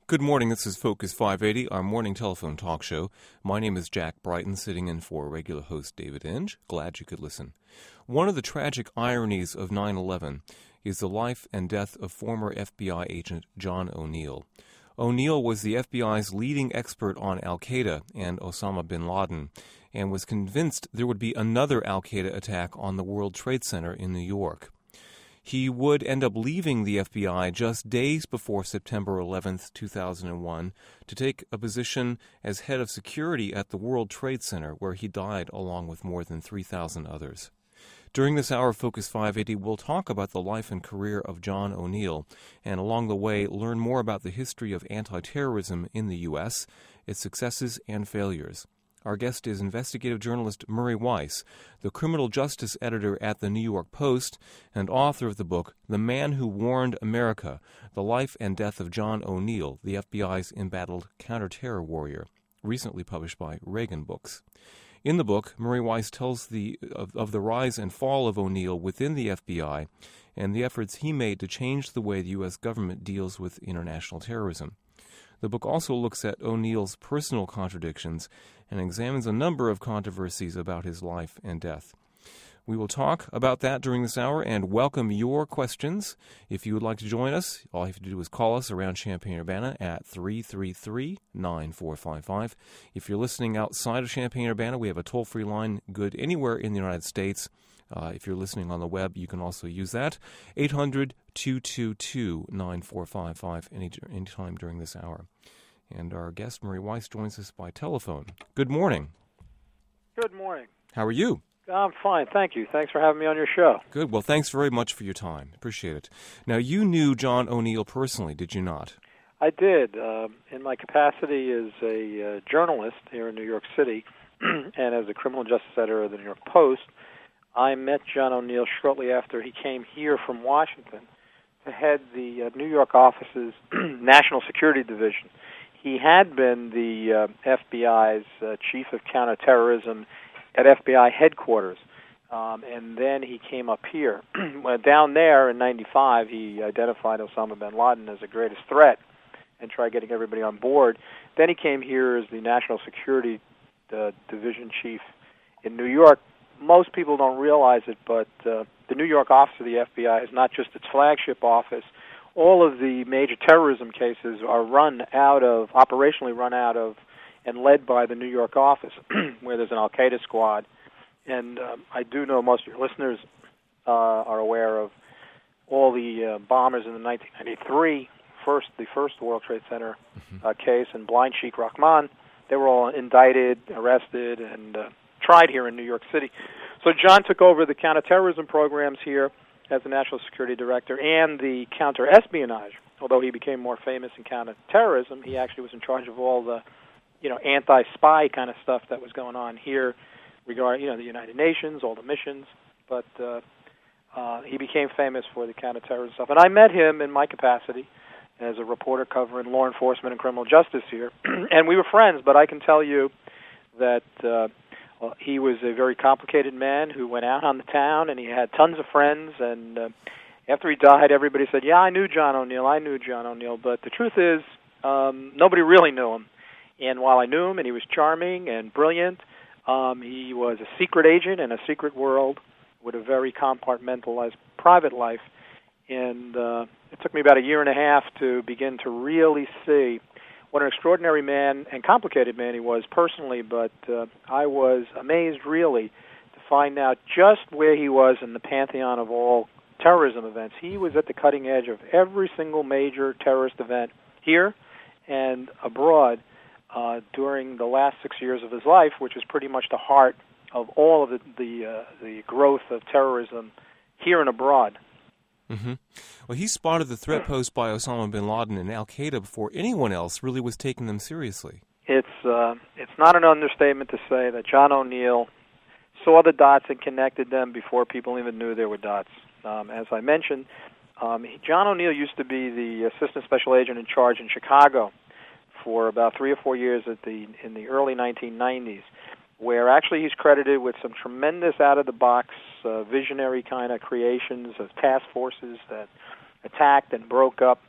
Good morning, this is Focus 580, our morning telephone talk show. My name is Jack Brighton, sitting in for regular host David Inge. Glad you could listen. One of the tragic ironies of 9/11 is the life and death of former FBI agent John O'Neill. O'Neill was the FBI's leading expert on al-Qaeda and Osama bin Laden, and was convinced there would be another al-Qaeda attack on the World Trade Center in New York. He would end up leaving the FBI just days before September 11th, 2001, to take a position as head of security at the World Trade Center, where he died along with more than 3,000 others. During this hour of Focus 580, we'll talk about the life and career of John O'Neill, and along the way, learn more about the history of anti-terrorism in the U.S., its successes and failures. Our guest is investigative journalist Murray Weiss, the criminal justice editor at the New York Post and author of the book The Man Who Warned America, The Life and Death of John O'Neill, the FBI's embattled counterterror warrior, recently published by Reagan Books. In the book, Murray Weiss tells of the rise and fall of O'Neill within the FBI and the efforts he made to change the way the U.S. government deals with international terrorism. The book also looks at O'Neill's personal contradictions and examines a number of controversies about his life and death. We will talk about that during this hour and welcome your questions. If you would like to join us, all you have to do is call us around Champaign-Urbana at 333-9455. If you're listening outside of Champaign-Urbana, we have a toll-free line good anywhere in the United States. If you're listening on the web, you can also use that. 800-222-9455 anytime during this hour. And our guest, Murray Weiss, joins us by telephone. Good morning. Good morning. How are you? I'm fine, thank you. Thanks for having me on your show. Good. Well, thanks very much for your time. Appreciate it. Now, you knew John O'Neill personally, did you not? I did. In my capacity as a journalist here in New York City and as a criminal justice editor of the New York Post, I met John O'Neill shortly after he came here from Washington to head the New York office's National Security Division. He had been the FBI's chief of counterterrorism at FBI headquarters, and then he came up here. Down there in 95, he identified Osama bin Laden as the greatest threat and tried getting everybody on board. Then he came here as the National Security Division chief in New York. Most people don't realize it, but the New York office of the FBI is not just its flagship office. All of the major terrorism cases are operationally run out of, and led by the New York office, where there's an al-Qaeda squad. And I do know most of your listeners are aware of all the bombers in the 1993, the first World Trade Center case, and Blind Sheikh Rahman. They were all indicted, arrested, and tried here in New York City. So John took over the counterterrorism programs here as the National Security Director and the counter-espionage. Although he became more famous in counterterrorism, he actually was in charge of all the anti-spy kind of stuff that was going on here regarding, the United Nations, all the missions. But he became famous for the counterterrorism stuff. And I met him in my capacity as a reporter covering law enforcement and criminal justice here. And we were friends, but I can tell you that he was a very complicated man who went out on the town, and he had tons of friends. And after he died, everybody said, yeah, I knew John O'Neill. But the truth is, nobody really knew him. And while I knew him, and he was charming and brilliant, he was a secret agent in a secret world with a very compartmentalized private life. And it took me about a year and a half to begin to really see what an extraordinary man and complicated man he was personally, but I was amazed, really, to find out just where he was in the pantheon of all terrorism events. He was at the cutting edge of every single major terrorist event here and abroad during the last 6 years of his life, which was pretty much the heart of all of the growth of terrorism here and abroad. Mm-hmm. Well, he spotted the threat posed by Osama bin Laden and al-Qaeda before anyone else really was taking them seriously. It's not an understatement to say that John O'Neill saw the dots and connected them before people even knew there were dots. As I mentioned, John O'Neill used to be the assistant special agent in charge in Chicago for about 3 or 4 years in the early 1990s, where actually he's credited with some tremendous out-of-the-box visionary kind of creations of task forces that attacked and broke up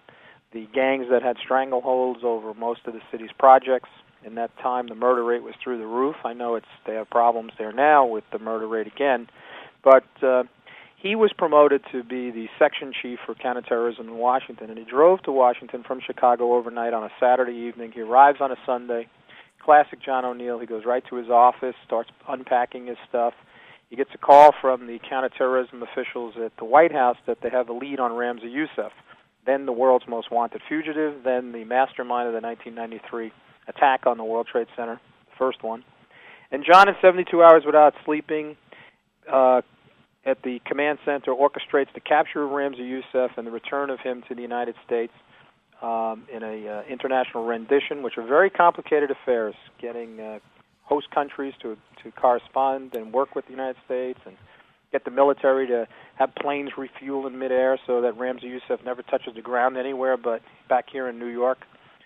the gangs that had strangleholds over most of the city's projects. In that time, the murder rate was through the roof. I know they have problems there now with the murder rate again, but he was promoted to be the section chief for counterterrorism in Washington, and he drove to Washington from Chicago overnight on a Saturday evening. He arrives on a Sunday. Classic John O'Neill. He goes right to his office, starts unpacking his stuff. He gets a call from the counterterrorism officials at the White House that they have a lead on Ramzi Youssef, then the world's most wanted fugitive, then the mastermind of the 1993 attack on the World Trade Center, the first one. And John, in 72 hours without sleeping, at the command center, orchestrates the capture of Ramzi Youssef and the return of him to the United States in a international rendition, which are very complicated affairs, getting host countries to correspond and work with the United States and get the military to have planes refuel in midair so that Ramzi Youssef never touches the ground anywhere but back here in New York.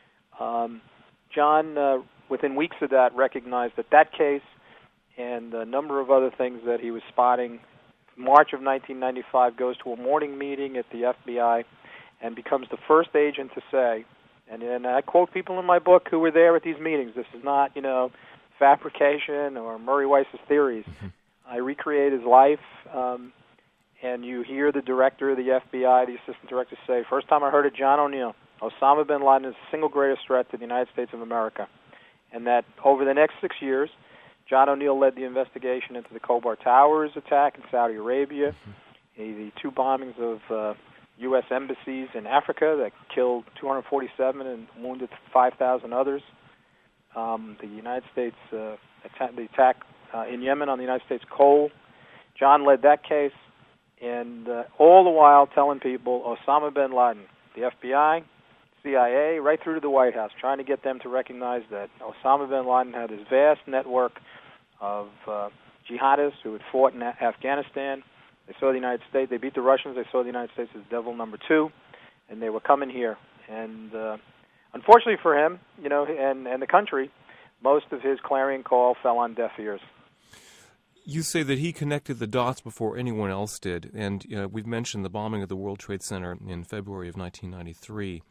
John, within weeks of that, recognized that case and a number of other things that he was spotting. March of 1995, goes to a morning meeting at the FBI and becomes the first agent to say, and I quote people in my book who were there at these meetings, this is not, fabrication or Murray Weiss's theories. I recreate his life, and you hear the director of the FBI, the assistant director, say, first time I heard of John O'Neill, Osama bin Laden is the single greatest threat to the United States of America. And that over the next 6 years, John O'Neill led the investigation into the Khobar Towers attack in Saudi Arabia, the two bombings of U.S. embassies in Africa that killed 247 and wounded 5,000 others, the United States the attack in Yemen on the United States coal. John led that case, and all the while telling people Osama bin Laden, the FBI, CIA, right through to the White House, trying to get them to recognize that Osama bin Laden had this vast network of jihadists who had fought in Afghanistan. They saw the United States. They beat the Russians. They saw the United States as devil number two, and they were coming here. And unfortunately for him, and the country, most of his clarion call fell on deaf ears. You say that he connected the dots before anyone else did, and we've mentioned the bombing of the World Trade Center in February of 1993.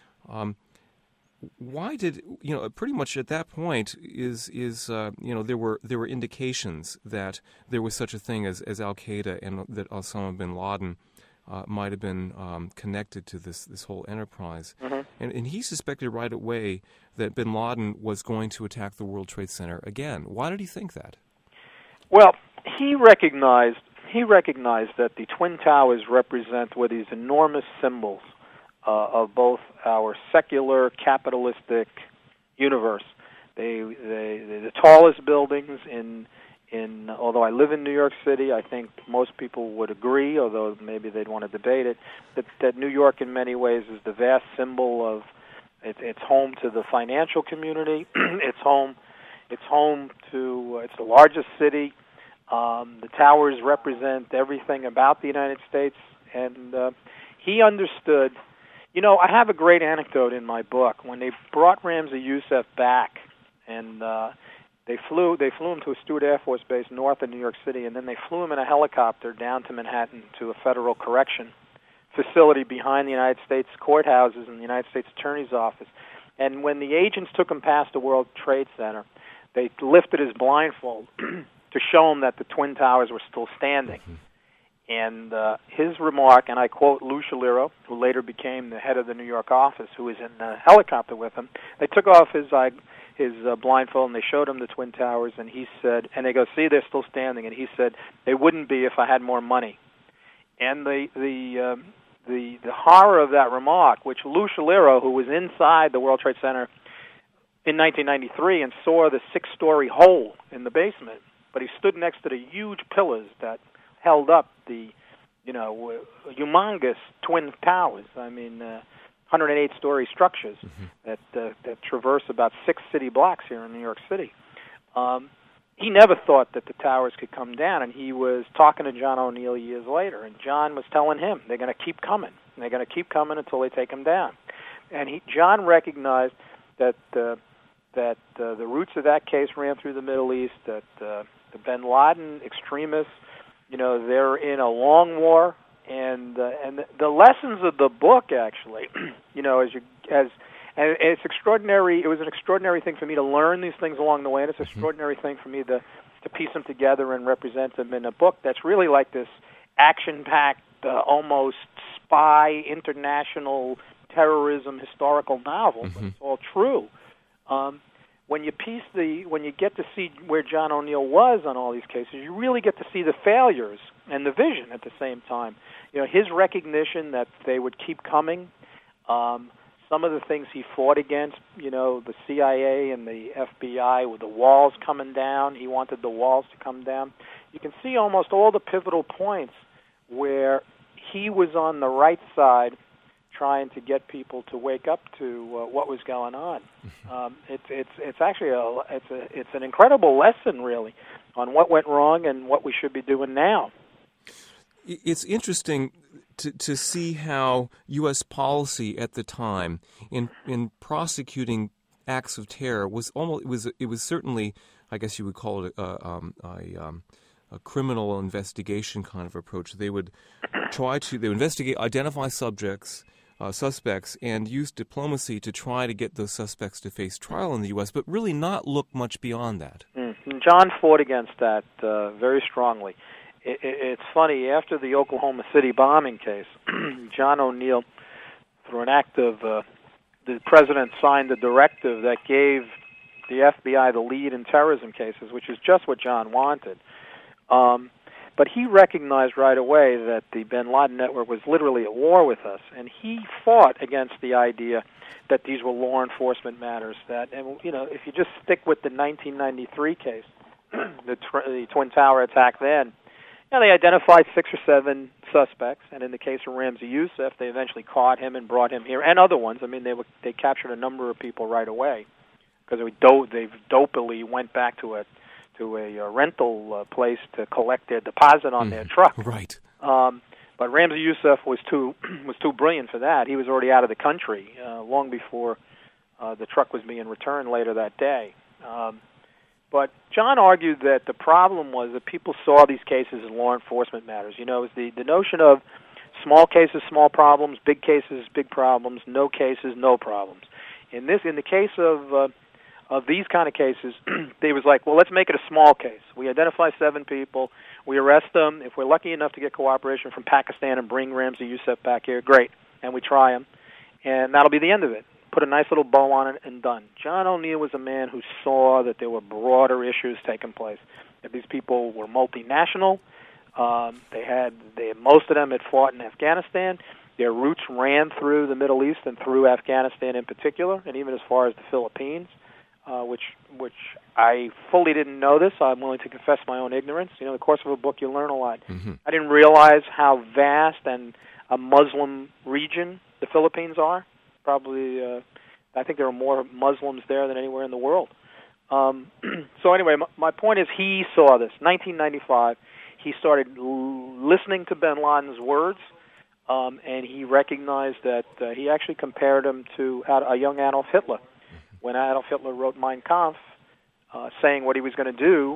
Why did pretty much at that point there were indications that there was such a thing as Al Qaeda and that Osama bin Laden might have been connected to this whole enterprise, and he suspected right away that bin Laden was going to attack the World Trade Center again. Why did he think that? Well, he recognized that the Twin Towers represent these enormous symbols of both our secular capitalistic universe. They're the tallest buildings in although I live in New York City, I think most people would agree, although maybe they'd want to debate it, that New York in many ways is the vast symbol of it's home to the financial community. It's the largest city. The towers represent everything about the United States, and he understood. I have a great anecdote in my book. When they brought Ramzi Youssef back, and they flew him to a Stewart Air Force Base north of New York City, and then they flew him in a helicopter down to Manhattan to a federal correction facility behind the United States courthouses and the United States Attorney's Office. And when the agents took him past the World Trade Center, they lifted his blindfold to show him that the Twin Towers were still standing. And his remark, and I quote Lou Shaliro, who later became the head of the New York office, who was in the helicopter with him. They took off his blindfold and they showed him the Twin Towers, and he said, and they go, see, they're still standing. And he said, they wouldn't be if I had more money. And the horror of that remark, which Lou Shaliro, who was inside the World Trade Center in 1993 and saw the 6-story hole in the basement, but he stood next to the huge pillars that held up the, humongous Twin Towers. 108-story structures that traverse about 6 city blocks here in New York City. He never thought that the towers could come down, and he was talking to John O'Neill years later, and John was telling him they're going to keep coming. And they're going to keep coming until they take them down. And John recognized that the roots of that case ran through the Middle East, that the bin Laden extremists, they're in a long war and the lessons of the book actually, and it's extraordinary. It was an extraordinary thing for me to learn these things along the way, and it's an extraordinary thing for me to piece them together and represent them in a book that's really like this action-packed, almost spy, international terrorism historical novel. But it's all true. When you get to see where John O'Neill was on all these cases, you really get to see the failures and the vision at the same time. His recognition that they would keep coming. Some of the things he fought against, the CIA and the FBI with the walls coming down. He wanted the walls to come down. You can see almost all the pivotal points where he was on the right side trying to get people to wake up to what was going on. It's actually it's an incredible lesson, really, on what went wrong and what we should be doing now. It's interesting to see how U.S. policy at the time in prosecuting acts of terror was certainly, I guess you would call it a criminal investigation kind of approach. They would investigate, identify suspects, and use diplomacy to try to get those suspects to face trial in the U.S., but really not look much beyond that. John fought against that very strongly. It's funny, after the Oklahoma City bombing case, John O'Neill, through an act of the president signed a directive that gave the FBI the lead in terrorism cases, which is just what John wanted. But he recognized right away that the bin Laden network was literally at war with us, and he fought against the idea that these were law enforcement matters. If you just stick with the 1993 case, the Twin Tower attack then, they identified 6 or 7 suspects, and in the case of Ramzi Youssef, they eventually caught him and brought him here, and other ones. I mean, they captured a number of people right away because they dopily went back to a rental place to collect their deposit on their truck. Right. But Ramzi Youssef was too brilliant for that. He was already out of the country long before the truck was being returned later that day. But John argued that the problem was that people saw these cases as law enforcement matters. It was the notion of small cases, small problems, big cases, big problems, no cases, no problems. In the case of these kind of cases, they was like, well, let's make it a small case. We identify 7 people, we arrest them. If we're lucky enough to get cooperation from Pakistan and bring Ramzi Youssef back here, great, and we try him, and that'll be the end of it. Put a nice little bow on it and done. John O'Neill was a man who saw that there were broader issues taking place. That these people were multinational. Most of them had fought in Afghanistan. Their roots ran through the Middle East and through Afghanistan in particular, and even as far as the Philippines, which I fully didn't know this. I'm willing to confess my own ignorance. In the course of a book, you learn a lot. Mm-hmm. I didn't realize how vast and a Muslim region the Philippines are. Probably, I think there are more Muslims there than anywhere in the world. So anyway, my point is he saw this. 1995, he started listening to bin Laden's words, and he recognized that he actually compared him to a young Adolf Hitler. When Adolf Hitler wrote Mein Kampf, saying what he was going to do,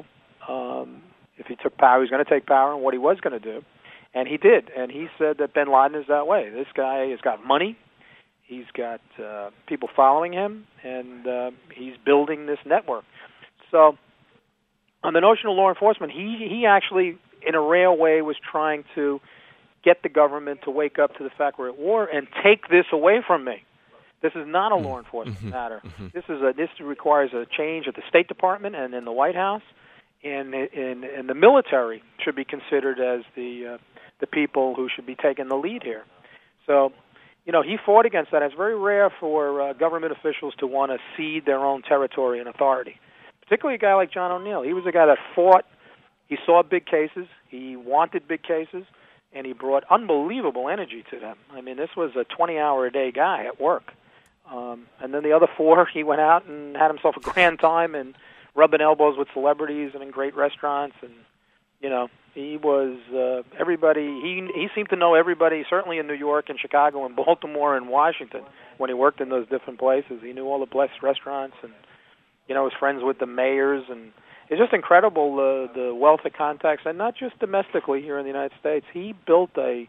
if he took power, he was going to take power, and what he was going to do. And he did. And he said that bin Laden is that way. This guy has got money. He's got people following him, and he's building this network. So on the notion of law enforcement, he actually, in a rare way, was trying to get the government to wake up to the fact we're at war and take this away from me. This is not a law enforcement matter. This requires a change at the State Department and in the White House, and the military should be considered as the people who should be taking the lead here. So, he fought against that. It's very rare for government officials to want to cede their own territory and authority, particularly a guy like John O'Neill. He was a guy that fought. He saw big cases. He wanted big cases, and he brought unbelievable energy to them. I mean, this was a 20-hour-a-day guy at work. And then the other 4, he went out and had himself a grand time and rubbing elbows with celebrities and in great restaurants. And, he was everybody. He seemed to know everybody, certainly in New York and Chicago and Baltimore and Washington when he worked in those different places. He knew all the best restaurants and, was friends with the mayors. And it's just incredible the wealth of contacts, and not just domestically here in the United States. He built a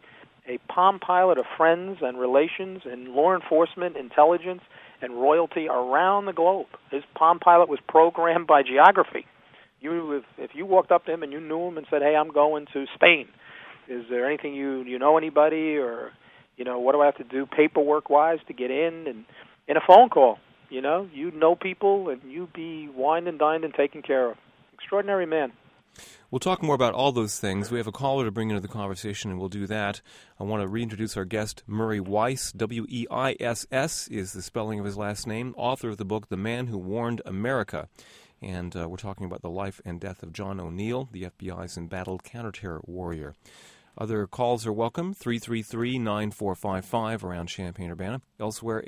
a Palm Pilot of friends and relations and law enforcement, intelligence, and royalty around the globe. His Palm Pilot was programmed by geography. If you walked up to him and you knew him and said, "Hey, I'm going to Spain. Is there anything you know anybody, or what do I have to do paperwork-wise to get in?" And in a phone call, you know people, and you'd be wined and dined and taken care of. Extraordinary man. We'll talk more about all those things. We have a caller to bring into the conversation, and we'll do that. I want to reintroduce our guest, Murray Weiss. Weiss is the spelling of his last name, author of the book The Man Who Warned America. And we're talking about the life and death of John O'Neill, the FBI's embattled counterterror warrior. Other calls are welcome, 333-9455 around Champaign-Urbana. Elsewhere,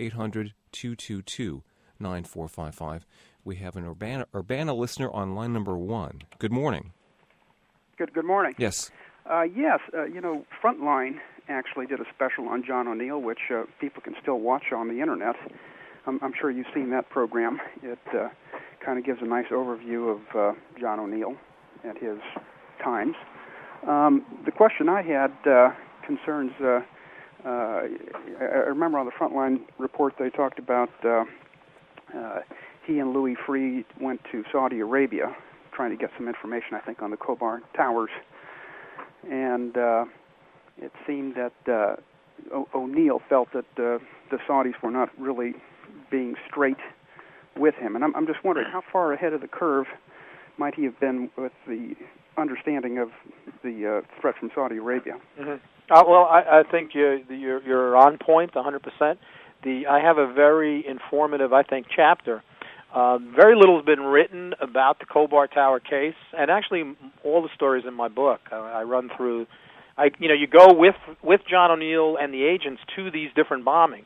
800-222-9455. We have an Urbana listener on line number 1. Good morning. Good morning. Yes. Frontline actually did a special on John O'Neill, which people can still watch on the Internet. I'm sure you've seen that program. It kind of gives a nice overview of John O'Neill at his times. The question I had concerns, I remember on the Frontline report they talked about he and Louis Freeh went to Saudi Arabia trying to get some information, I think, on the Khobar Towers. And it seemed that O'Neill felt that the Saudis were not really being straight with him. And I'm just wondering, how far ahead of the curve might he have been with the understanding of the threat from Saudi Arabia? Mm-hmm. I think you're on point 100%. I have a very informative, I think, chapter. Very little has been written about the Khobar Tower case, and actually all the stories in my book. I run through. You go with John O'Neill and the agents to these different bombings.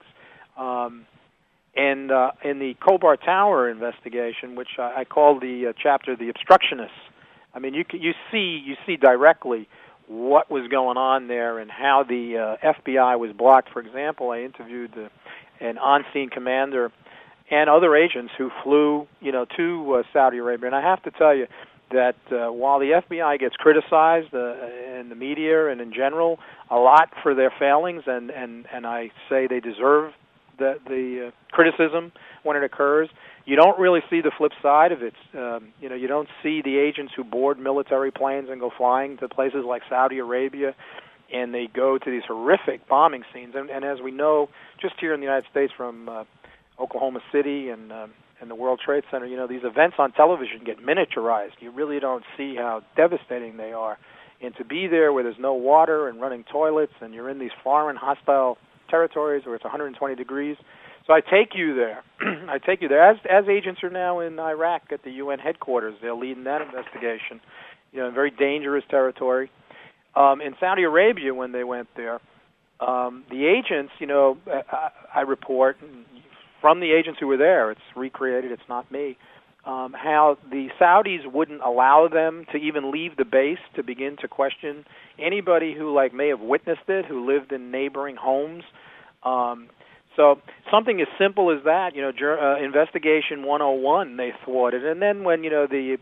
And in the Khobar Tower investigation, which I call the chapter "The Obstructionists," I mean, you see directly what was going on there and how the FBI was blocked. For example, I interviewed an on-scene commander and other agents who flew, to Saudi Arabia. And I have to tell you that while the FBI gets criticized in the media and in general a lot for their failings, and I say they deserve the criticism when it occurs, you don't really see the flip side of it. You don't see the agents who board military planes and go flying to places like Saudi Arabia, and they go to these horrific bombing scenes. And as we know, just here in the United States from Oklahoma City and the World Trade Center, these events on television get miniaturized. You really don't see how devastating they are. And to be there where there's no water and running toilets, and you're in these foreign hostile territories where it's 120 degrees. So I take you there. As agents are now in Iraq at the UN headquarters. They're leading that investigation, in very dangerous territory. In Saudi Arabia, when they went there, the agents, I report from the agents who were there, it's recreated, it's not me, how the Saudis wouldn't allow them to even leave the base to begin to question anybody who may have witnessed it, who lived in neighboring homes. So something as simple as that, investigation 101, they thwarted. And then when the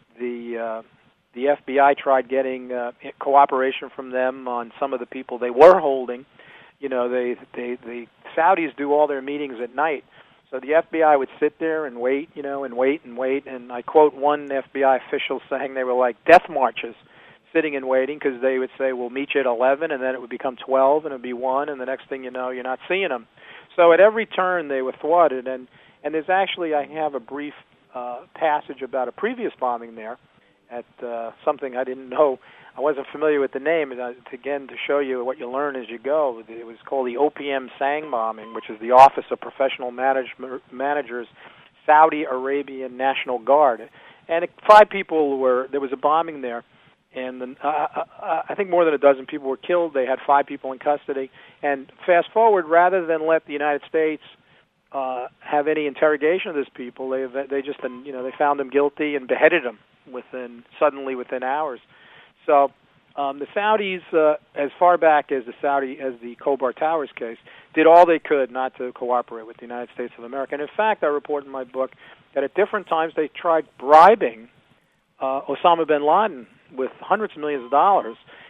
FBI tried getting cooperation from them on some of the people they were holding, the Saudis do all their meetings at night. So the FBI would sit there and wait, and wait. And I quote one FBI official saying they were like death marches, sitting and waiting, because they would say, we'll meet you at 11, and then it would become 12, and it would be 1, and the next thing you know, you're not seeing them. So at every turn, they were thwarted. And there's actually, I have a brief passage about a previous bombing there at something I didn't know. I wasn't familiar with the name. And again, to show you what you learn as you go, it was called the OPM Sang bombing, which is the Office of Professional Managers, Saudi Arabian National Guard. And 5 people there was a bombing there. And I think more than a dozen people were killed. They had 5 people in custody. And fast forward, rather than let the United States have any interrogation of these people, they just they found them guilty and beheaded them within hours. So the Saudis, as far back as the Khobar Towers case, did all they could not to cooperate with the United States of America. And in fact, I report in my book that at different times they tried bribing Osama bin Laden with hundreds of millions of dollars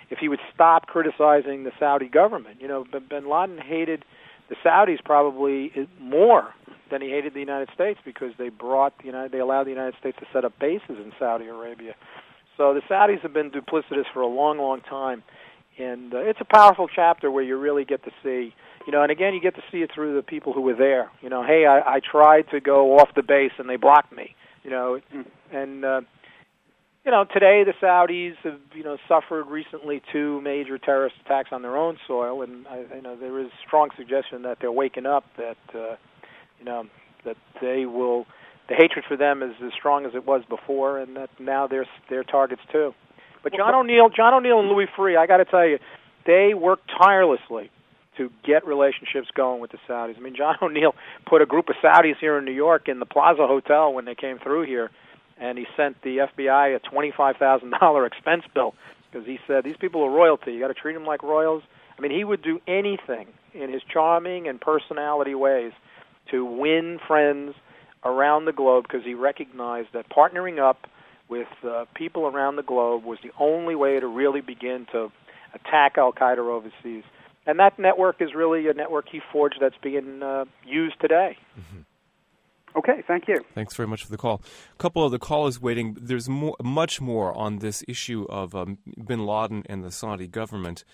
if he would stop criticizing the Saudi government. You know, bin Laden hated the Saudis probably more than he hated the United States, because they allowed the United States to set up bases in Saudi Arabia. So the Saudis have been duplicitous for a long, long time, and it's a powerful chapter where you really get to see, you know, and again, you get to see it through the people who were there. You know, hey, I tried to go off the base and they blocked me. You know, and you know, today the Saudis have, you know, suffered recently 2 major terrorist attacks on their own soil, and you know, there is strong suggestion that they're waking up, that you know, that they will, the hatred for them is as strong as it was before, and that now they're targets too. But John O'Neill and Louis Freeh, I got to tell you, they worked tirelessly to get relationships going with the Saudis. I mean, John O'Neill put a group of Saudis here in New York in the Plaza Hotel when they came through here, and he sent the FBI a $25,000 expense bill, because he said, these people are royalty. You got to treat them like royals. I mean, he would do anything in his charming and personality ways to win friends around the globe, because he recognized that partnering up with people around the globe was the only way to really begin to attack Al-Qaeda overseas. And that network is really a network he forged that's being used today. Mm-hmm. Okay, thank you. Thanks very much for the call. A couple of the callers waiting. There's much more on this issue of bin Laden and the Saudi government.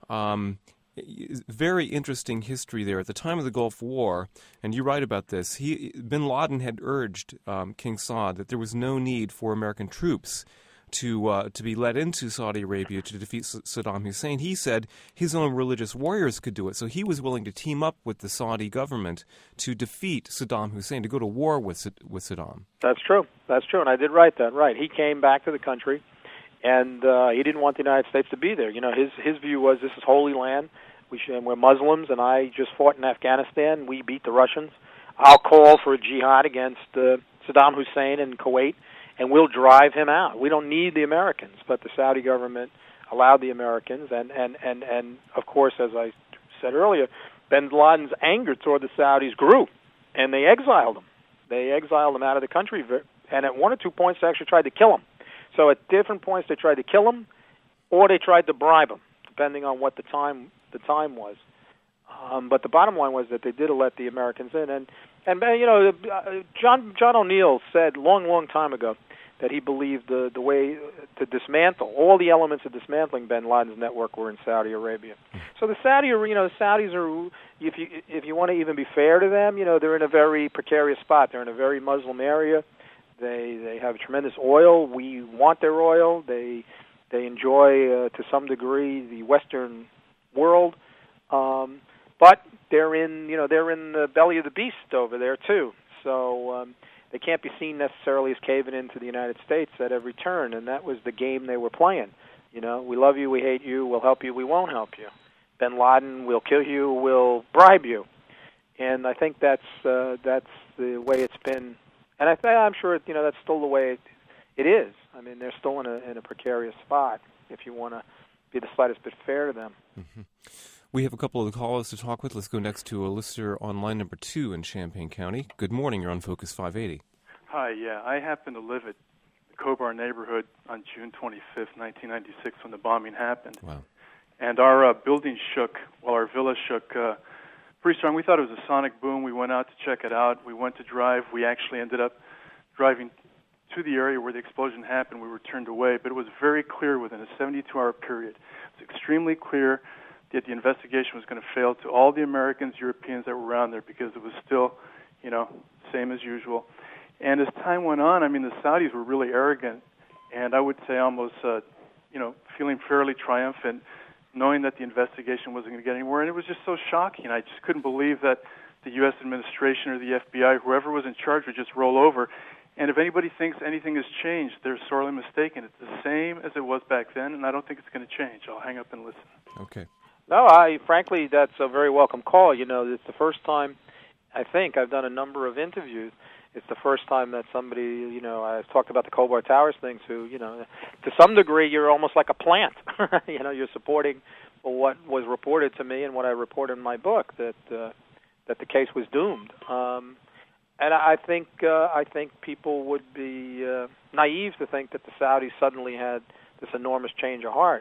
Very interesting history there. At the time of the Gulf War, and you write about this, bin Laden had urged King Saud that there was no need for American troops to be led into Saudi Arabia to defeat Saddam Hussein. He said his own religious warriors could do it, so he was willing to team up with the Saudi government to defeat Saddam Hussein, to go to war with Saddam. That's true, and I did write that, right. He came back to the country, and he didn't want the United States to be there. You know, his view was, this is holy land, we're Muslims, and I just fought in Afghanistan, we beat the Russians. I'll call for a jihad against Saddam Hussein in Kuwait, and we'll drive him out. We don't need the Americans. But the Saudi government allowed the Americans, and of course, as I said earlier, bin Laden's anger toward the Saudis grew, and they exiled him. They exiled him out of the country, and at 1 or 2 points they actually tried to kill him. So at different points they tried to kill him, or they tried to bribe him, depending on what the time was. But the bottom line was that they did let the Americans in, and you know, John O'Neill said long time ago that he believed the way to dismantle all the elements of dismantling bin Laden's network were in Saudi Arabia. So the Saudis are, if you want to even be fair to them, you know, they're in a very precarious spot. They're in a very Muslim area. They have tremendous oil. We want their oil. They enjoy to some degree the Western world, but they're in the belly of the beast over there too. So they can't be seen necessarily as caving into the United States at every turn, and that was the game they were playing. You know, we love you, we hate you, we'll help you, we won't help you. Bin Laden, we'll kill you, we'll bribe you. And I think that's the way it's been, and I'm sure that's still the way it is. I mean, they're still in a precarious spot. If you want to be the slightest bit fair to them. Mm-hmm. We have a couple of callers to talk with. Let's go next to a listener on line number 2 in Champaign County. Good morning. You're on Focus 580. Hi, yeah. I happen to live at the Cobar neighborhood on June 25th, 1996, when the bombing happened. Wow. And our building shook, our villa shook pretty strong. We thought it was a sonic boom. We went out to check it out. We went to drive. We actually ended up driving to the area where the explosion happened. We were turned away, but it was very clear within a 72-hour period. It was extremely clear that the investigation was going to fail to all the Americans, Europeans that were around there, because it was still, same as usual. And as time went on, I mean, the Saudis were really arrogant, and I would say almost, feeling fairly triumphant, knowing that the investigation wasn't going to get anywhere. And it was just so shocking. I just couldn't believe that the U.S. administration or the FBI, whoever was in charge, would just roll over. And if anybody thinks anything has changed, they're sorely mistaken. It's the same as it was back then, and I don't think it's going to change. I'll hang up and listen. Okay. No, frankly, that's a very welcome call. It's the first time, I think, I've done a number of interviews. It's the first time that somebody, I've talked about the Cobar Towers things, who, to some degree, you're almost like a plant. You're supporting what was reported to me and what I reported in my book, that the case was doomed. And I think people would be naive to think that the Saudis suddenly had this enormous change of heart.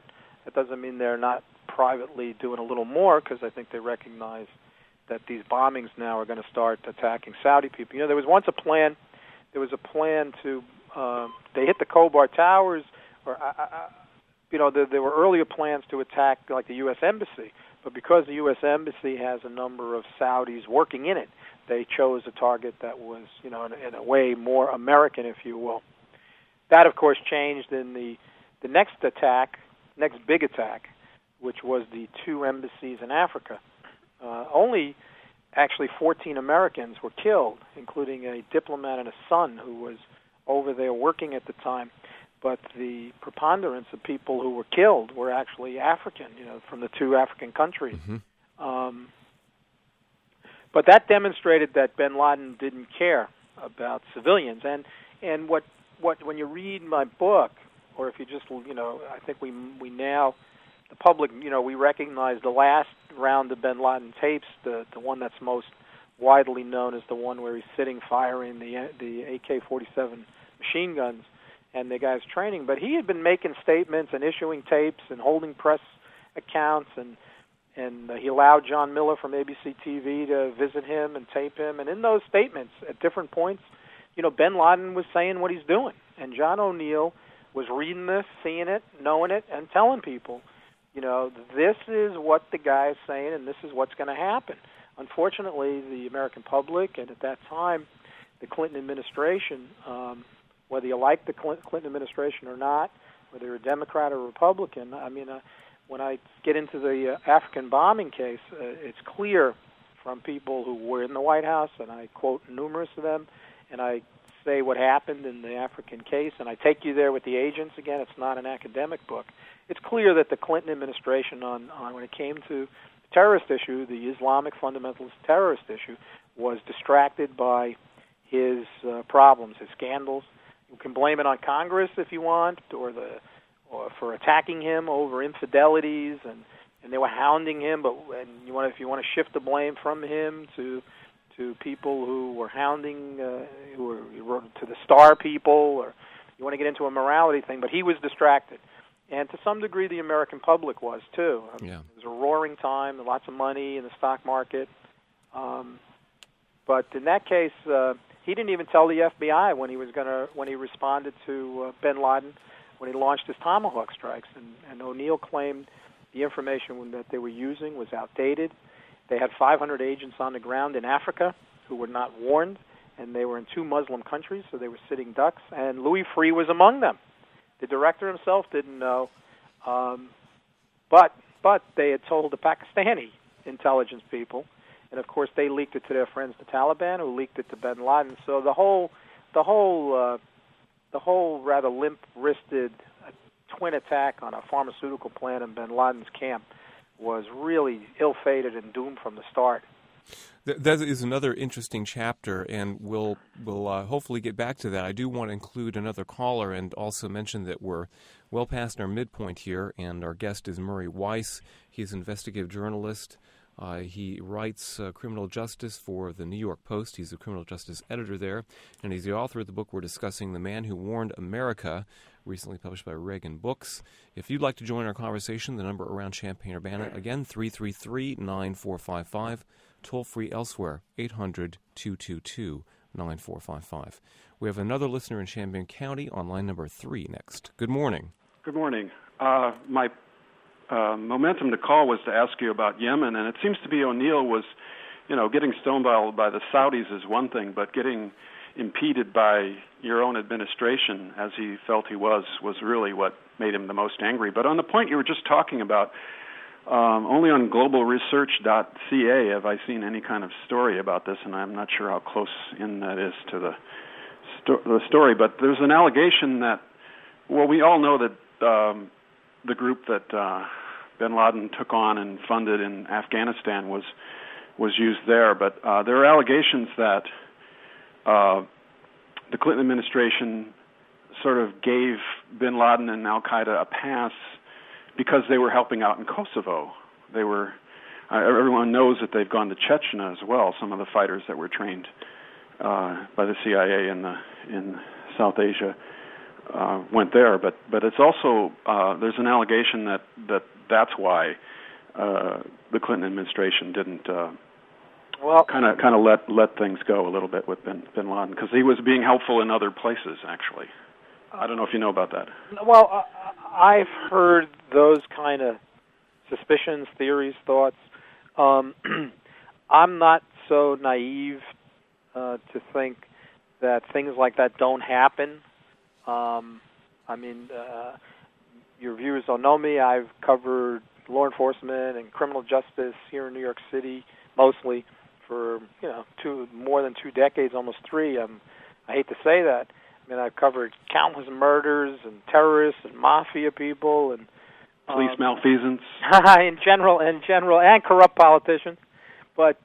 That doesn't mean they're not privately doing a little more, because I think they recognize that these bombings now are going to start attacking Saudi people. There was once a plan. There was a plan to they hit the Khobar Towers, or there were earlier plans to attack like the U.S. Embassy, but because the U.S. Embassy has a number of Saudis working in it, they chose a target that was, in a way more American, if you will. That, of course, changed in the next big attack, which was the 2 embassies in Africa. Only actually 14 Americans were killed, including a diplomat and a son who was over there working at the time. But the preponderance of people who were killed were actually African, from the 2 African countries. Mm-hmm. But that demonstrated that bin Laden didn't care about civilians. And what when you read my book, or if you just, I think we now, the public, we recognize the last round of bin Laden tapes, the one that's most widely known as the one where he's sitting firing the AK-47 machine guns and the guy's training. But he had been making statements and issuing tapes and holding press accounts, and he allowed John Miller from ABC TV to visit him and tape him. And in those statements, at different points, bin Laden was saying what he's doing. And John O'Neill was reading this, seeing it, knowing it, and telling people, this is what the guy is saying, and this is what's going to happen. Unfortunately, the American public, and at that time, the Clinton administration, whether you like the Clinton administration or not, whether you're a Democrat or Republican, when I get into the African bombing case, it's clear from people who were in the White House, and I quote numerous of them, and I say what happened in the African case, and I take you there with the agents. Again, it's not an academic book. It's clear that the Clinton administration, on when it came to the terrorist issue, the Islamic fundamentalist terrorist issue, was distracted by his problems, his scandals. You can blame it on Congress if you want, or for attacking him over infidelities, and they were hounding him. But if you want to shift the blame from him to people who were hounding, who were to the Star people, or you want to get into a morality thing. But he was distracted, and to some degree, the American public was too. It was a roaring time, lots of money in the stock market. But in that case, he didn't even tell the FBI when he responded to bin Laden, when he launched his Tomahawk strikes, and O'Neill claimed the information that they were using was outdated. They had 500 agents on the ground in Africa who were not warned, and they were in 2 Muslim countries, so they were sitting ducks, and Louis Freeh was among them. The director himself didn't know, but they had told the Pakistani intelligence people, and of course they leaked it to their friends, the Taliban, who leaked it to bin Laden. So the whole rather limp-wristed twin attack on a pharmaceutical plant in bin Laden's camp was really ill-fated and doomed from the start. That is another interesting chapter, and we'll hopefully get back to that. I do want to include another caller and also mention that we're well past our midpoint here, and our guest is Murray Weiss. He's an investigative journalist. He writes criminal justice for the New York Post. He's a criminal justice editor there, and he's the author of the book we're discussing, The Man Who Warned America, recently published by Reagan Books. If you'd like to join our conversation, the number around Champaign-Urbana, again, 333-9455, toll-free elsewhere, 800-222-9455. We have another listener in Champaign County on line number 3 next. Good morning. Good morning. My momentum to call was to ask you about Yemen, and it seems to be O'Neill was, getting stonewalled by the Saudis is one thing, but getting impeded by your own administration, as he felt he was really what made him the most angry. But on the point you were just talking about, only on globalresearch.ca have I seen any kind of story about this, and I'm not sure how close in that is to the story. But there's an allegation that, we all know that the group that bin Laden took on and funded in Afghanistan was used there. But there are allegations that the Clinton administration sort of gave bin Laden and Al-Qaeda a pass because they were helping out in Kosovo. They were everyone knows that they've gone to Chechnya as well, some of the fighters that were trained by the CIA in South Asia. went there. But it's also there's an allegation that's why the Clinton administration didn't kind of let things go a little bit with bin Laden, because he was being helpful in other places, actually. I don't know if you know about that. Well, I've heard those kind of suspicions, theories, thoughts. I'm not so naive to think that things like that don't happen. I mean, your viewers don't know me. I've covered law enforcement and criminal justice here in New York City, mostly for more than 2 decades, almost 3. I hate to say that. I mean, I've covered countless murders and terrorists and mafia people and police malfeasance in general, and corrupt politicians. But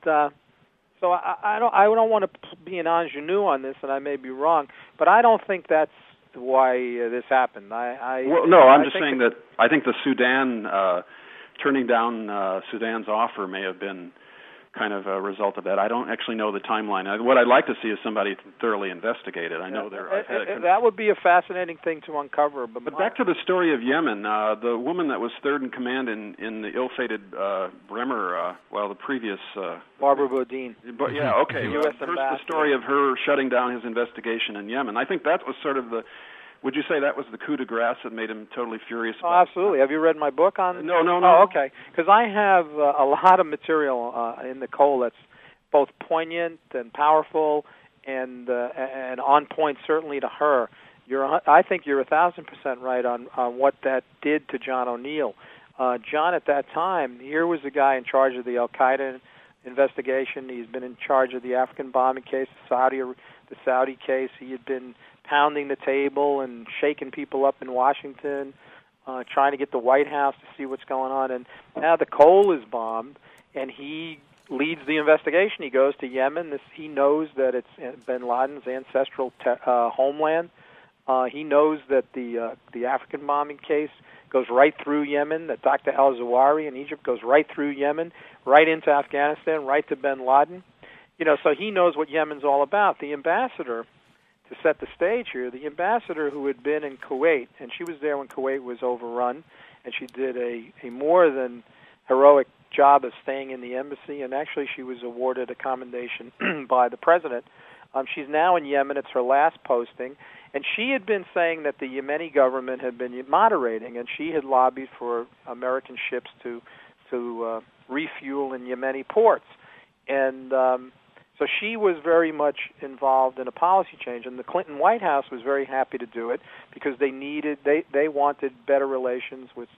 so I don't want to be an ingenue on this, and I may be wrong, but I don't think that's why this happened. I'm just saying that I think the Sudan turning down Sudan's offer may have been kind of a result of that. I don't actually know the timeline. What I'd like to see is somebody thoroughly investigate it. I know that would be a fascinating thing to uncover. But back to the story of Yemen, the woman that was third in command in the ill-fated Bremer, the previous Barbara Boudin. But yeah, okay. First, the story of her shutting down his investigation in Yemen. I think that was sort of the. Would you say that was the coup de grace that made him totally furious? Absolutely. Have you read my book on? No. Oh, okay. Because I have a lot of material in the Cole that's both poignant and powerful and on point, certainly to her. I think you're 1,000% right on what that did to John O'Neill. John, at that time, here was a guy in charge of the Al Qaeda investigation. He's been in charge of the African bombing case, the Saudi case. He had been pounding the table and shaking people up in Washington, trying to get the White House to see what's going on. And now the Cole is bombed, and he leads the investigation. He goes to Yemen. He knows that it's bin Laden's ancestral homeland. He knows that the African bombing case goes right through Yemen, that Dr. al-Zawahiri in Egypt goes right through Yemen, right into Afghanistan, right to bin Laden. So he knows what Yemen's all about. The ambassador, to set the stage here, the ambassador who had been in Kuwait, and she was there when Kuwait was overrun, and she did a more than heroic job of staying in the embassy, and actually she was awarded a commendation by the president. She's now in Yemen. It's her last posting, and she had been saying that the Yemeni government had been moderating, and she had lobbied for American ships to refuel in Yemeni ports. And so she was very much involved in a policy change, and the Clinton White House was very happy to do it because they wanted better relations with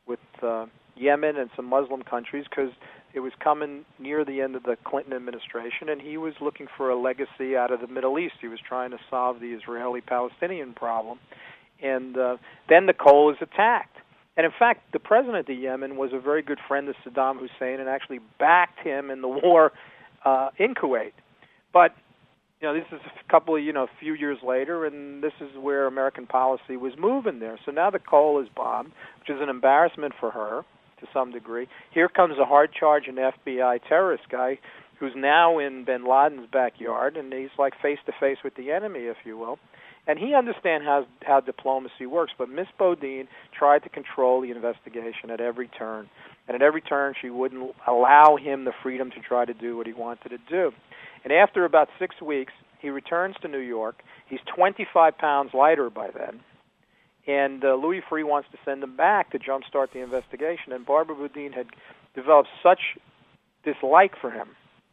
Yemen and some Muslim countries because it was coming near the end of the Clinton administration, and he was looking for a legacy out of the Middle East. He was trying to solve the Israeli-Palestinian problem, and then the Cole is attacked. And in fact, the president of Yemen was a very good friend of Saddam Hussein and actually backed him in the war in Kuwait. But this is a few years later, and this is where American policy was moving there. So now the Cole is bombed, which is an embarrassment for her to some degree. Here comes a hard-charging FBI terrorist guy who's now in bin Laden's backyard, and he's like face-to-face with the enemy, if you will. And he understands how diplomacy works, but Miss Boudin tried to control the investigation at every turn. And at every turn, she wouldn't allow him the freedom to try to do what he wanted to do. And after about 6 weeks, he returns to New York. He's 25 pounds lighter by then. And Louis Freeh wants to send him back to jumpstart the investigation. And Barbara Boudin had developed such dislike for him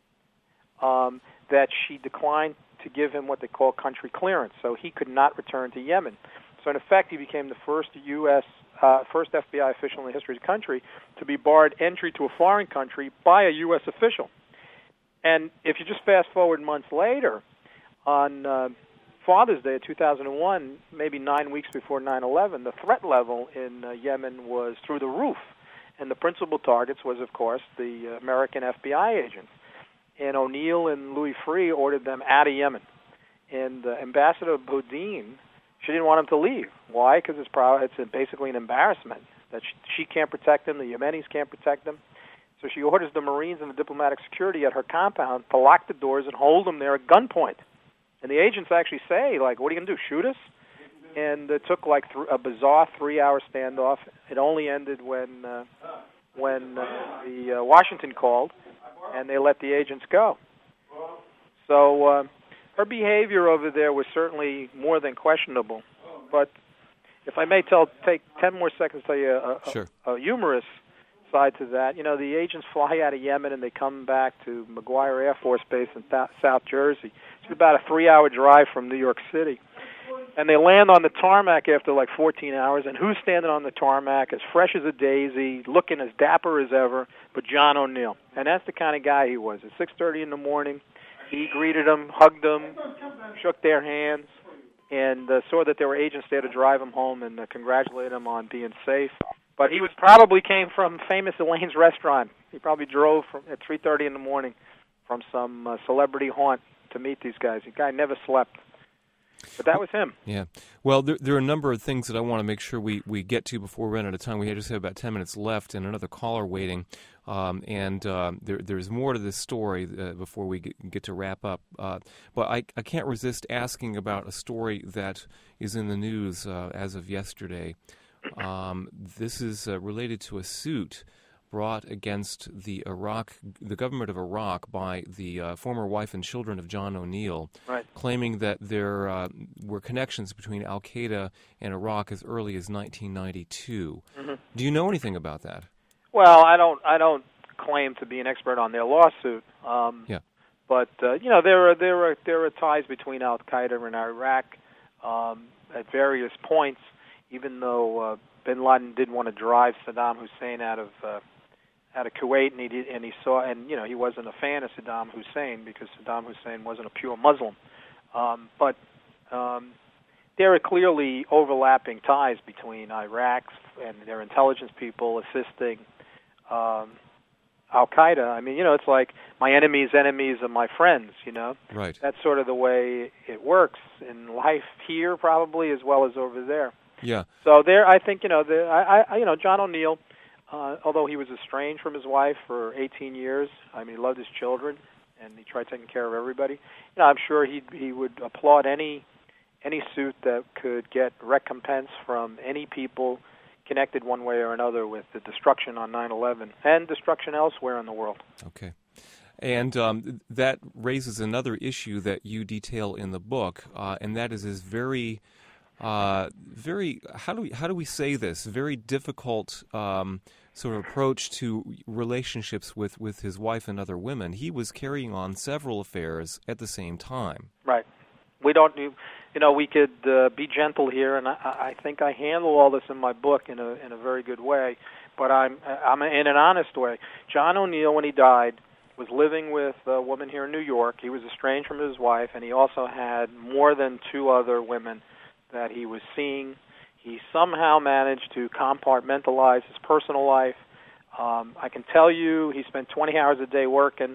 that she declined to give him what they call country clearance, so he could not return to Yemen. So in effect, he became the first FBI official in the history of the country to be barred entry to a foreign country by a U.S. official. And if you just fast forward months later, on Father's Day of 2001, maybe 9 weeks before 9/11, the threat level in Yemen was through the roof. And the principal targets was, of course, the American FBI agents. And O'Neill and Louis Freeh ordered them out of Yemen. And Ambassador Boudin, she didn't want him to leave. Why? Because it's basically an embarrassment that she can't protect him, the Yemenis can't protect him. So she orders the Marines and the diplomatic security at her compound to lock the doors and hold them there at gunpoint. And the agents actually say, like, what are you going to do, shoot us? and it took like a bizarre 3-hour standoff. It only ended when the Washington called, and they let the agents go. So her behavior over there was certainly more than questionable. But if I may take 10 more seconds to tell you a humorous side to that. You know, the agents fly out of Yemen and they come back to McGuire Air Force Base in South Jersey. It's about a 3-hour drive from New York City. And they land on the tarmac after like 14 hours, and who's standing on the tarmac as fresh as a daisy, looking as dapper as ever, but John O'Neill. And that's the kind of guy he was. At 6:30 in the morning, he greeted them, hugged them, shook their hands, and saw that there were agents there to drive him home and congratulate him on being safe. But he probably came from famous Elaine's Restaurant. He probably drove at 3:30 in the morning from some celebrity haunt to meet these guys. The guy never slept. But that was him. Yeah. Well, there are a number of things that I want to make sure we get to before we run out of time. We just have about 10 minutes left and another caller waiting. There's more to this story before we get to wrap up. But I can't resist asking about a story that is in the news as of yesterday. This is related to a suit brought against the government of Iraq by the former wife and children of John O'Neill, right, claiming that there were connections between Al-Qaeda and Iraq as early as 1992. Mm-hmm. Do you know anything about that? Well, I don't claim to be an expert on their lawsuit. But there are ties between Al-Qaeda and Iraq at various points. Even though Bin Laden didn't want to drive Saddam Hussein out of Kuwait, and he wasn't a fan of Saddam Hussein because Saddam Hussein wasn't a pure Muslim. But there are clearly overlapping ties between Iraq and their intelligence people assisting Al-Qaeda. I mean, it's like my enemy's enemies are my friends, Right. That's sort of the way it works in life here probably as well as over there. Yeah. So there, I think, John O'Neill, although he was estranged from his wife for 18 years, I mean, he loved his children, and he tried taking care of everybody. I'm sure he would applaud any suit that could get recompense from any people connected one way or another with the destruction on 9/11 and destruction elsewhere in the world. Okay. And that raises another issue that you detail in the book, and that is very how do we say this? Very difficult sort of approach to relationships with his wife and other women. He was carrying on several affairs at the same time. Right. We don't do. We could be gentle here, and I think I handle all this in my book in a very good way. But I'm in an honest way. John O'Neill, when he died, was living with a woman here in New York. He was estranged from his wife, and he also had more than 2 other women that he was seeing. He somehow managed to compartmentalize his personal life. I can tell you he spent 20 hours a day working,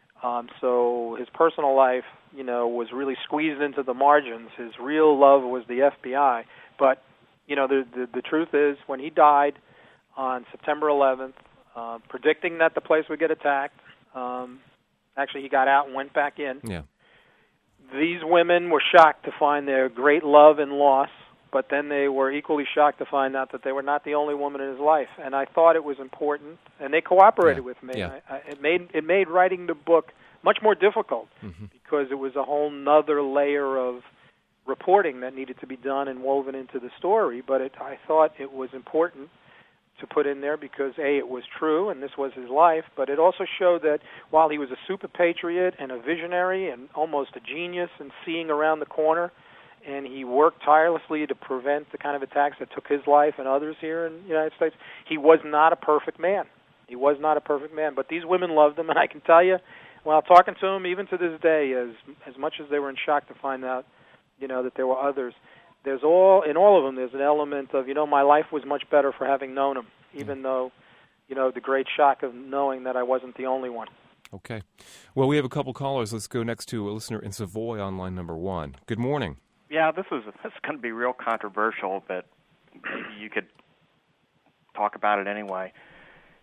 so his personal life, was really squeezed into the margins. His real love was the FBI. But, the truth is, when he died on September 11th, predicting that the place would get attacked, actually he got out and went back in. Yeah. These women were shocked to find their great love and loss, but then they were equally shocked to find out that they were not the only woman in his life. And I thought it was important, and they cooperated with me. Yeah. It made writing the book much more difficult because it was a whole nother layer of reporting that needed to be done and woven into the story. But I thought it was important to put in there because, A, it was true, and this was his life, but it also showed that while he was a super patriot and a visionary and almost a genius and seeing around the corner, and he worked tirelessly to prevent the kind of attacks that took his life and others here in the United States, he was not a perfect man. He was not a perfect man, but these women loved him, and I can tell you, while talking to him, even to this day, as much as they were in shock to find out, that there were others, in all of them, there's an element of, my life was much better for having known him, even though, the great shock of knowing that I wasn't the only one. Okay. Well, we have a couple callers. Let's go next to a listener in Savoy on line number 1. Good morning. Yeah, this is going to be real controversial, but maybe you could talk about it anyway.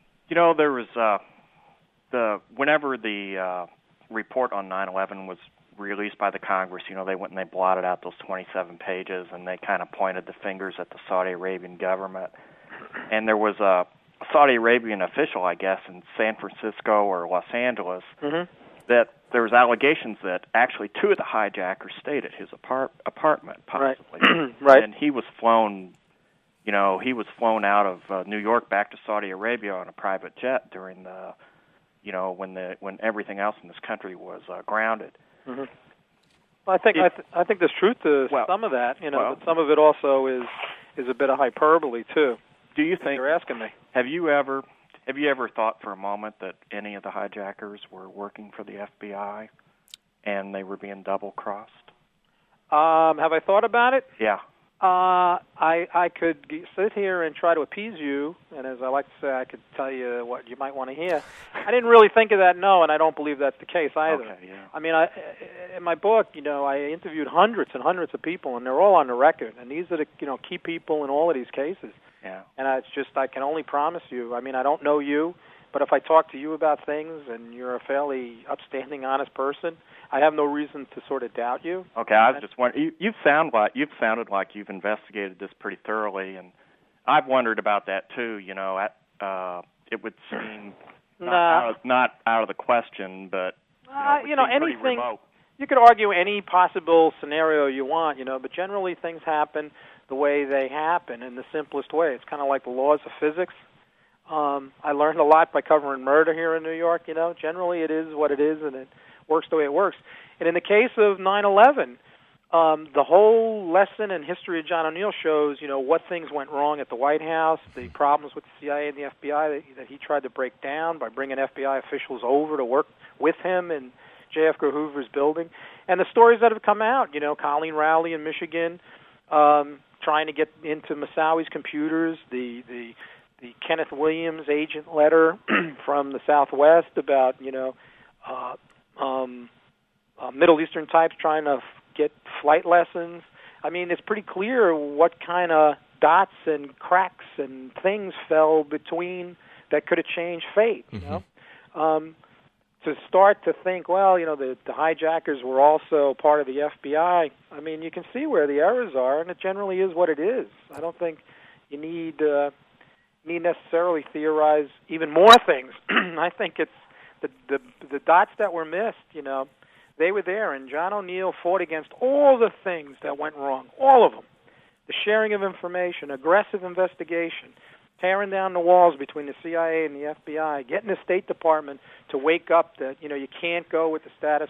There was whenever the report on 9/11 was released by the Congress, they went and they blotted out those 27 pages, and they kind of pointed the fingers at the Saudi Arabian government. And there was a Saudi Arabian official, I guess, in San Francisco or Los Angeles, that there was allegations that actually 2 of the hijackers stayed at his apartment, possibly. Right. And he was flown, out of New York back to Saudi Arabia on a private jet during the, when everything else in this country was grounded. Well, I think there's truth to some of that, but some of it also is a bit of hyperbole too. Do you think you're asking me? Have you ever thought for a moment that any of the hijackers were working for the FBI and they were being double-crossed? Have I thought about it? Yeah. I could sit here and try to appease you, and as I like to say, I could tell you what you might want to hear. I didn't really think of that, no, and I don't believe that's the case either. Okay, yeah. I mean, in my book, I interviewed hundreds and hundreds of people, and they're all on the record, and these are the key people in all of these cases. Yeah. And it's just, I can only promise you, I mean, I don't know you, but if I talk to you about things and you're a fairly upstanding, honest person, I have no reason to sort of doubt you. Okay, I was just wondering, you've sounded like you've investigated this pretty thoroughly, and I've wondered about that too, it would seem not out of the question, but anything, remote. You could argue any possible scenario you want, but generally things happen the way they happen in the simplest way. It's kind of like the laws of physics. I learned a lot by covering murder here in New York. Generally it is what it is, and it works the way it works. And in the case of 9/11, the whole lesson and history of John O'Neill shows, what things went wrong at the White House, the problems with the CIA and the FBI that he tried to break down by bringing FBI officials over to work with him in J. Edgar Hoover's building, and the stories that have come out. Colleen Rowley in Michigan, trying to get into Moussaoui's computers, the Kenneth Williams agent letter from the Southwest about Middle Eastern types trying to get flight lessons. I mean, it's pretty clear what kind of dots and cracks and things fell between that could have changed fate. To start to think, the hijackers were also part of the FBI. I mean, you can see where the errors are, and it generally is what it is. I don't think you need necessarily theorize even more things. I think it's the dots that were missed. They were there, and John O'Neill fought against all the things that went wrong, all of them. The sharing of information, aggressive investigation, tearing down the walls between the CIA and the FBI, getting the State Department to wake up that, you can't go with the status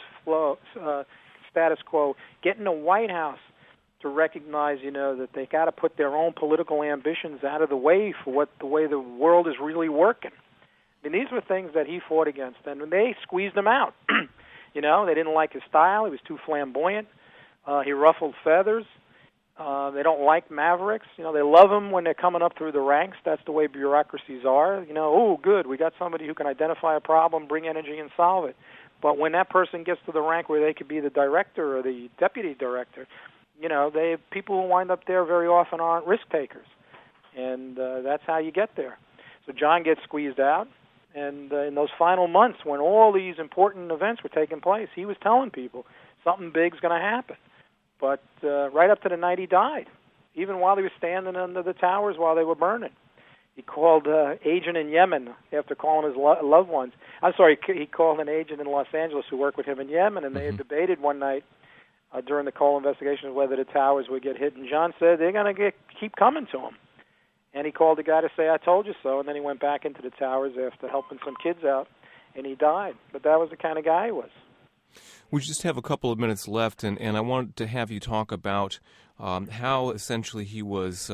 quo, getting the White House to recognize, that they got to put their own political ambitions out of the way for the way the world is really working. I mean, these were things that he fought against, and they squeezed him out. They didn't like his style. He was too flamboyant. He ruffled feathers. They don't like mavericks. They love him when they're coming up through the ranks. That's the way bureaucracies are. Oh, good, we got somebody who can identify a problem, bring energy, and solve it. But when that person gets to the rank where they could be the director or the deputy director, people who wind up there very often aren't risk takers, and that's how you get there. So John gets squeezed out, and in those final months when all these important events were taking place, he was telling people something big's going to happen. But right up to the night he died, even while he was standing under the towers while they were burning. He called agent in Yemen after calling his loved ones. I'm sorry, he called an agent in Los Angeles who worked with him in Yemen, and they had debated one night during the Cole investigation whether the towers would get hit. And John said they're going to keep coming to him. And he called the guy to say, I told you so. And then he went back into the towers after helping some kids out, and he died. But that was the kind of guy he was. We just have a couple of minutes left, and I wanted to have you talk about how essentially he was,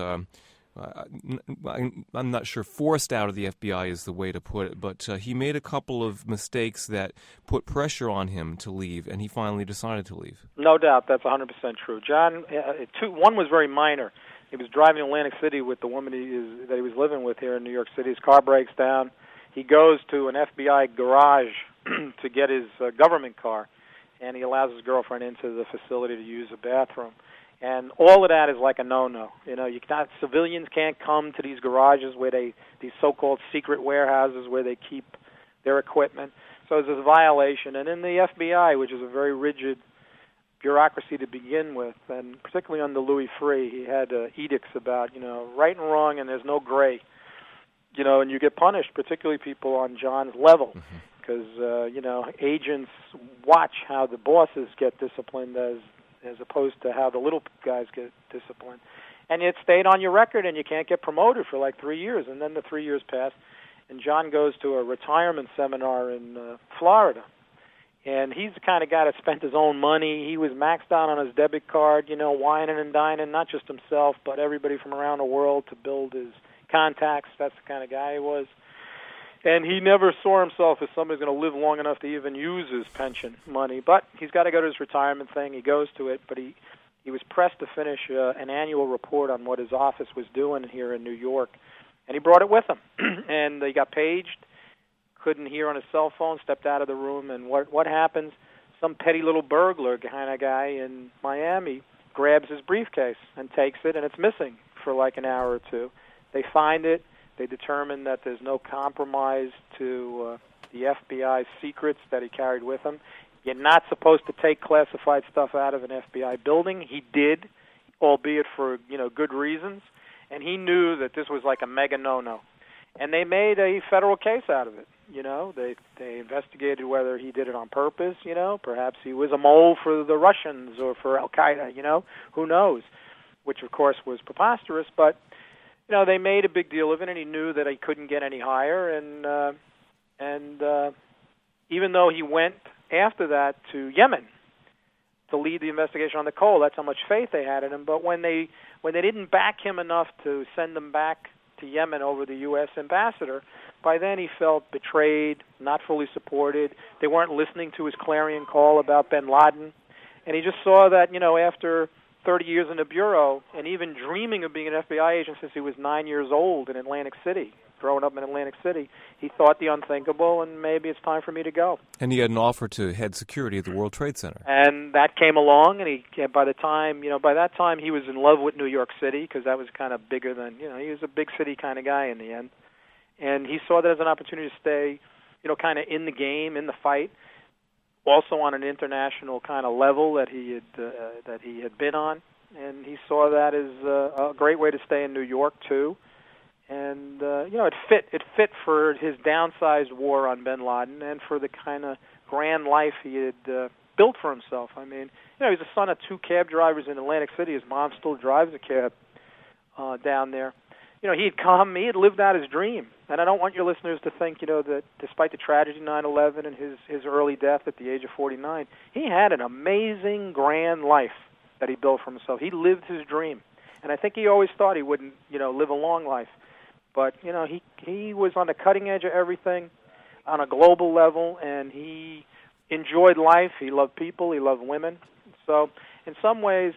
I'm not sure forced out of the FBI is the way to put it, but he made a couple of mistakes that put pressure on him to leave, and he finally decided to leave. No doubt, that's 100% true. John, one was very minor. He was driving to Atlantic City with the woman that he was living with here in New York City. His car breaks down. He goes to an FBI garage to get his government car, and he allows his girlfriend into the facility to use the bathroom. And all of that is like a no-no. Civilians can't come to these garages these so-called secret warehouses where they keep their equipment. So there's a violation. And in the FBI, which is a very rigid bureaucracy to begin with, and particularly under Louis Freeh, he had edicts about, right and wrong, and there's no gray, and you get punished, particularly people on John's level, because, agents watch how the bosses get disciplined as opposed to how the little guys get disciplined. And it stayed on your record, and you can't get promoted for like 3 years, and then the 3 years pass, and John goes to a retirement seminar in Florida. And he's the kind of guy that spent his own money. He was maxed out on his debit card, whining and dining, not just himself, but everybody from around the world to build his contacts. That's the kind of guy he was. And he never saw himself as somebody who's going to live long enough to even use his pension money. But he's got to go to his retirement thing. He goes to it, but he was pressed to finish an annual report on what his office was doing here in New York. And he brought it with him. And he got paged. Couldn't hear on his cell phone, stepped out of the room, and what happens? Some petty little burglar kind of guy in Miami grabs his briefcase and takes it, and it's missing for like an hour or two. They find it. They determine that there's no compromise to the FBI's secrets that he carried with him. You're not supposed to take classified stuff out of an FBI building. He did, albeit for good reasons, and he knew that this was like a mega no-no. And they made a federal case out of it. They investigated whether he did it on purpose, perhaps he was a mole for the Russians or for Al-Qaeda, who knows, which of course was preposterous, but, they made a big deal of it, and he knew that he couldn't get any higher, and even though he went after that to Yemen to lead the investigation on the coal, that's how much faith they had in him, but when they didn't back him enough to send him back to Yemen over the U.S. ambassador, by then he felt betrayed, not fully supported. They weren't listening to his clarion call about bin Laden. And he just saw that, after 30 years in the Bureau, and even dreaming of being an FBI agent since he was 9 years old in Atlantic City, growing up in Atlantic City, he thought the unthinkable, and maybe it's time for me to go. And he had an offer to head security at the World Trade Center. And that came along, and by that time he was in love with New York City, because that was kind of bigger than, he was a big city kind of guy in the end. And he saw that as an opportunity to stay, kind of in the game, in the fight, also on an international kind of level that he had been on. And he saw that as a great way to stay in New York too. And it fit for his downsized war on bin Laden and for the kind of grand life he had built for himself. I mean, he's the son of two cab drivers in Atlantic City. His mom still drives a cab down there. He had lived out his dream. And I don't want your listeners to think, that despite the tragedy of 9/11 and his early death at the age of 49, he had an amazing, grand life that he built for himself. He lived his dream. And I think he always thought he wouldn't, live a long life. But, he was on the cutting edge of everything on a global level, and he enjoyed life. He loved people. He loved women. So in some ways,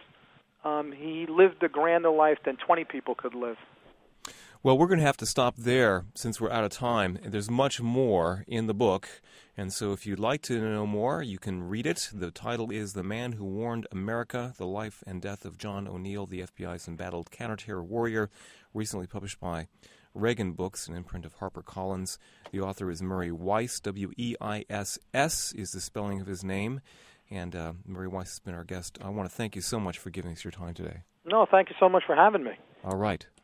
he lived a grander life than 20 people could live. Well, we're going to have to stop there since we're out of time. There's much more in the book, and so if you'd like to know more, you can read it. The title is The Man Who Warned America, The Life and Death of John O'Neill, the FBI's Embattled Counterterror Warrior, recently published by Reagan Books, an imprint of HarperCollins. The author is Murray Weiss, W-E-I-S-S is the spelling of his name, and Murray Weiss has been our guest. I want to thank you so much for giving us your time today. No, thank you so much for having me. All right.